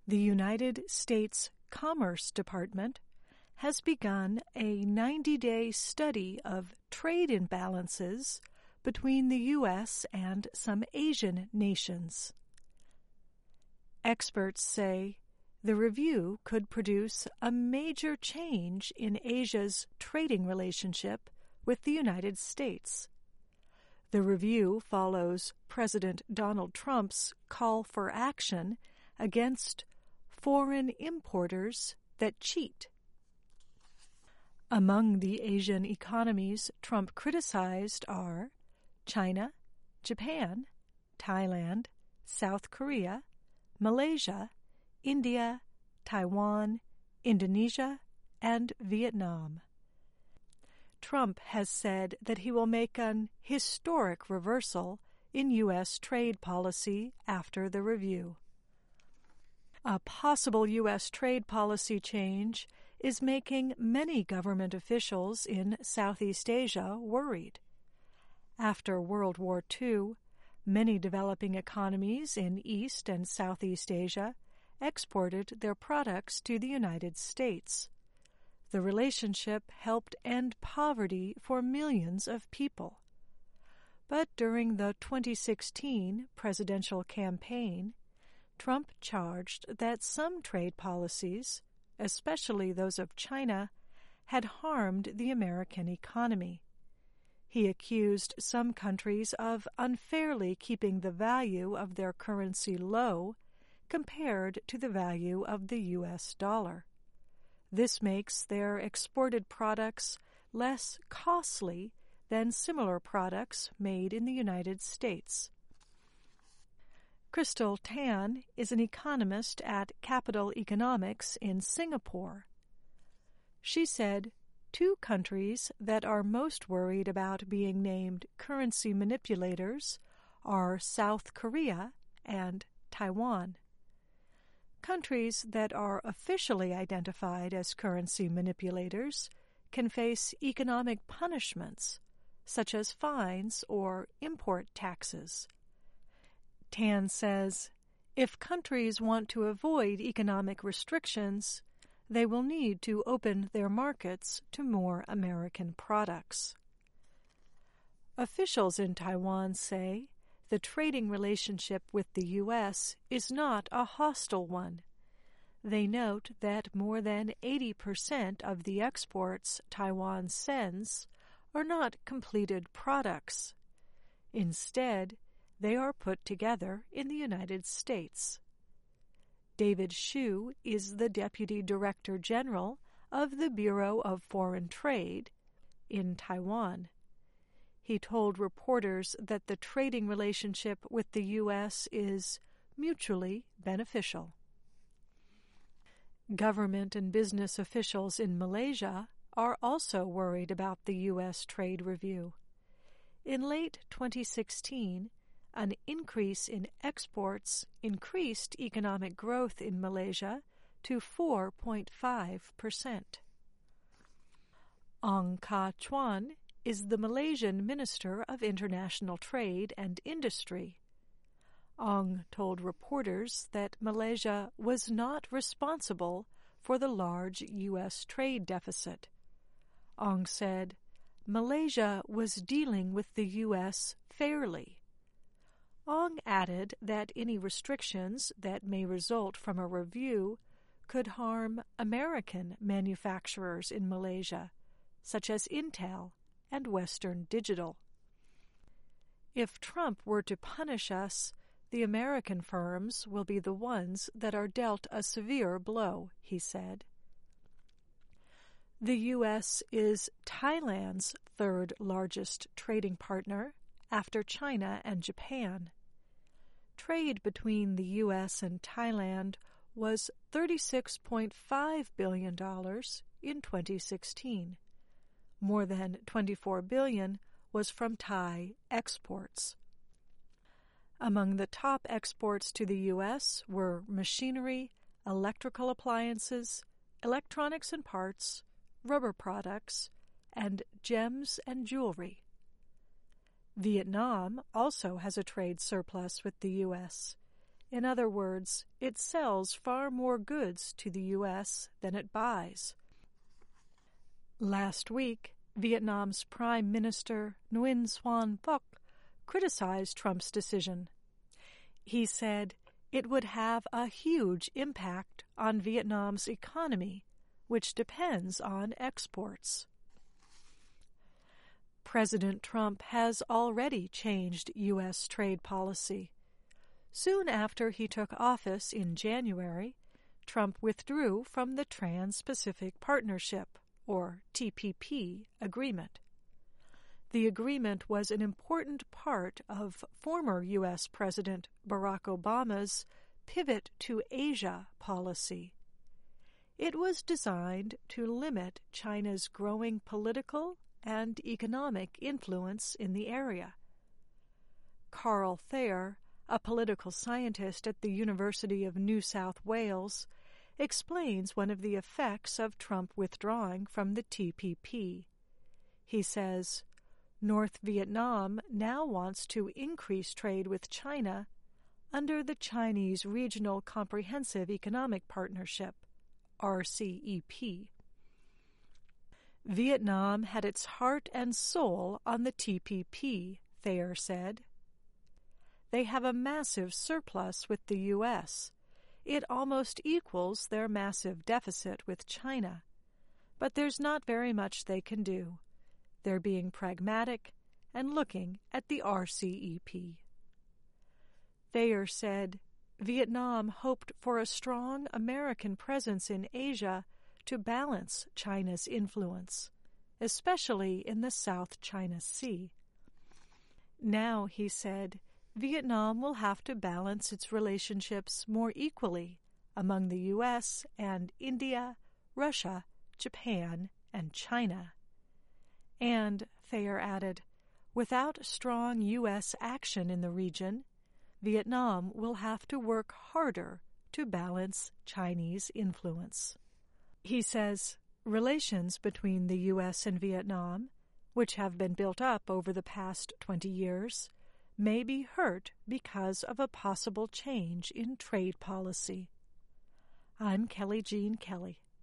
The United States Commerce Department has begun a 90-day study of trade imbalances between the U.S. and some Asian nations. Experts say the review could produce a major change in Asia's trading relationship with the United States. The review follows President Donald Trump's call for action against foreign importers that cheat. Among the Asian economies Trump criticized are China, Japan, Thailand, South Korea, Malaysia, India, Taiwan, Indonesia, and Vietnam. Trump has said that he will make an historic reversal in U.S. trade policy after the review. A possible U.S. trade policy change is making many government officials in Southeast Asia worried. After World War II, many developing economies in East and Southeast Asia exported their products to the United States. The relationship helped end poverty for millions of people. But during the 2016 presidential campaign, Trump charged that some trade policies, especially those of China, had harmed the American economy. He accused some countries of unfairly keeping the value of their currency low compared to the value of the U.S. dollar. This makes their exported products less costly than similar products made in the United States. Crystal Tan is an economist at Capital Economics in Singapore. She said, two countries that are most worried about being named currency manipulators are South Korea and Taiwan. Countries that are officially identified as currency manipulators can face economic punishments, such as fines or import taxes. Tan says, if countries want to avoid economic restrictions, they will need to open their markets to more American products. Officials in Taiwan say the trading relationship with the U.S. is not a hostile one. They note that more than 80% of the exports Taiwan sends are not completed products. Instead, they are put together in the United States. David Hsu is the Deputy Director General of the Bureau of Foreign Trade in Taiwan. He told reporters that the trading relationship with the U.S. is mutually beneficial. Government and business officials in Malaysia are also worried about the U.S. trade review. In late 2016, an increase in exports increased economic growth in Malaysia to 4.5%. Ong Kah Chuan is the Malaysian Minister of International Trade and Industry. Ong told reporters that Malaysia was not responsible for the large U.S. trade deficit. Ong said, Malaysia was dealing with the U.S. fairly. Ong added that any restrictions that may result from a review could harm American manufacturers in Malaysia, such as Intel and Western Digital. If Trump were to punish us, the American firms will be the ones that are dealt a severe blow, he said. The U.S. is Thailand's third largest trading partner after China and Japan. Trade between the U.S. and Thailand was $36.5 billion in 2016. More than $24 billion was from Thai exports. Among the top exports to the U.S. were machinery, electrical appliances, electronics and parts, rubber products, and gems and jewelry. Vietnam also has a trade surplus with the U.S. In other words, it sells far more goods to the U.S. than it buys. Last week, Vietnam's Prime Minister Nguyen Xuan Phuc criticized Trump's decision. He said it would have a huge impact on Vietnam's economy, which depends on exports. President Trump has already changed U.S. trade policy. Soon after he took office in January, Trump withdrew from the Trans-Pacific Partnership, or TPP, agreement. The agreement was an important part of former U.S. President Barack Obama's pivot to Asia policy. It was designed to limit China's growing political and economic influence in the area. Carl Thayer, a political scientist at the University of New South Wales, explains one of the effects of Trump withdrawing from the TPP. He says, North Vietnam now wants to increase trade with China under the Chinese Regional Comprehensive Economic Partnership, RCEP. Vietnam had its heart and soul on the TPP, Thayer said. They have a massive surplus with the U.S. It almost equals their massive deficit with China. But there's not very much they can do. They're being pragmatic and looking at the RCEP. Thayer said Vietnam hoped for a strong American presence in Asia to balance China's influence, especially in the South China Sea. Now, he said, Vietnam will have to balance its relationships more equally among the U.S. and India, Russia, Japan, and China. And, Thayer added, without strong U.S. action in the region, Vietnam will have to work harder to balance Chinese influence. He says relations between the U.S. and Vietnam, which have been built up over the past 20 years, may be hurt because of a possible change in trade policy. I'm Kelly Jean Kelly.